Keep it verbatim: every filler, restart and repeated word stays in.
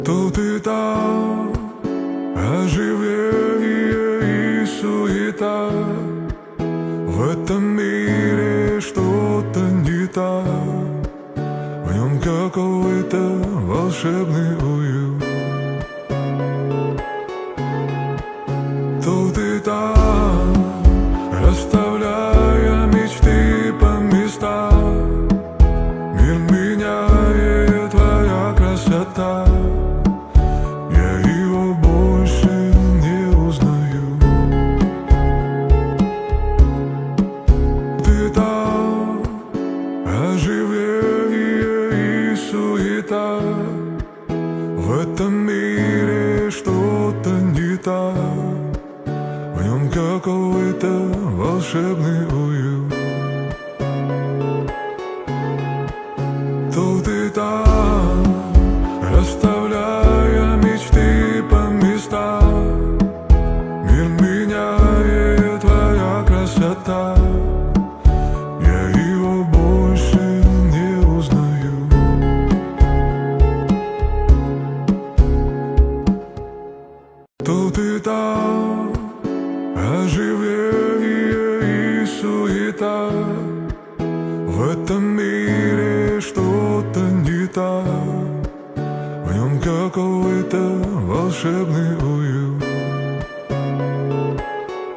Тут и там оживление и суета. В этом мире что-то не так, в нем какой-то волшебный уют. Тут и там, расставляя мечты по местам, мир меняет твоя красота. Я его больше не узнаю. Ты там, оживление и суета. В этом мире что-то не так, в нем какой-то волшебный уют. Тут и там, расставляя мечты по местам, мир меняет твоя красота. Я его больше не узнаю. Тут и там, оживление и суета. В этом мире что-то не так, в нем какой-то волшебный уют.